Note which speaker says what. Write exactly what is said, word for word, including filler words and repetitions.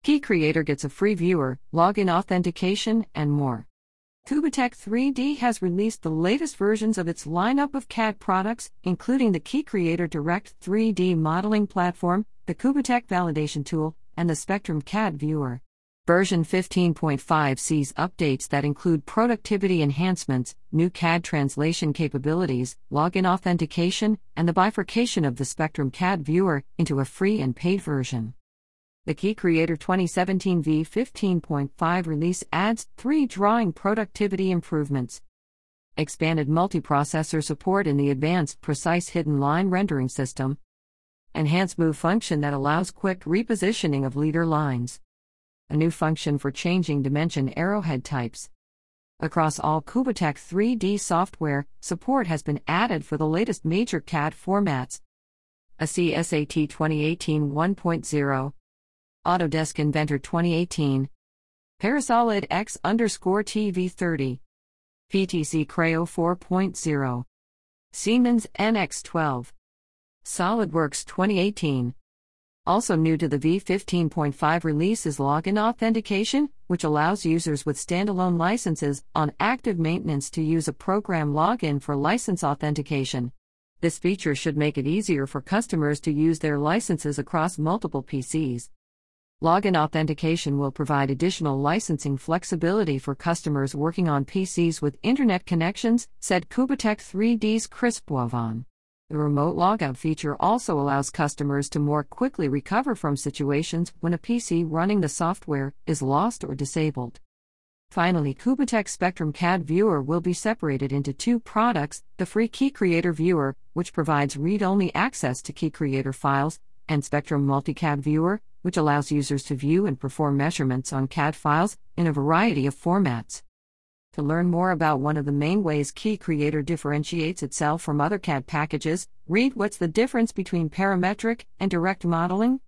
Speaker 1: Key Creator gets a free viewer, login authentication, and more. Kubatech three D has released the latest versions of its lineup of C A D products, including the Key Creator Direct three D modeling platform, the Kubatech Validation Tool, and the Spectrum C A D Viewer. Version fifteen point five sees updates that include productivity enhancements, new C A D translation capabilities, login authentication, and the bifurcation of the Spectrum C A D Viewer into a free and paid version. The Key Creator twenty seventeen V fifteen point five release adds three drawing productivity improvements: expanded multiprocessor support in the advanced precise hidden line rendering system, enhanced move function that allows quick repositioning of leader lines, a new function for changing dimension arrowhead types. Across all Kubatech three D software, support has been added for the latest major C A D formats: A C S A T twenty eighteen one point oh, Autodesk Inventor twenty eighteen, Parasolid X underscore T V thirty, P T C Creo four point oh, Siemens N X twelve, SolidWorks twenty eighteen. Also new to the V fifteen point five release is login authentication, which allows users with standalone licenses on active maintenance to use a program login for license authentication. This feature should make it easier for customers to use their licenses across multiple P Cs. Login authentication will provide additional licensing flexibility for customers working on P Cs with internet connections, said Kubatech three D's Chris Boivin. The remote logout feature also allows customers to more quickly recover from situations when a P C running the software is lost or disabled. Finally, Kubatech Spectrum C A D Viewer will be separated into two products: the free Key Creator Viewer, which provides read-only access to Key Creator files, and Spectrum Multi-C A D Viewer, which allows users to view and perform measurements on C A D files in a variety of formats. To learn more about one of the main ways Key Creator differentiates itself from other C A D packages, read What's the Difference Between Parametric and Direct Modeling?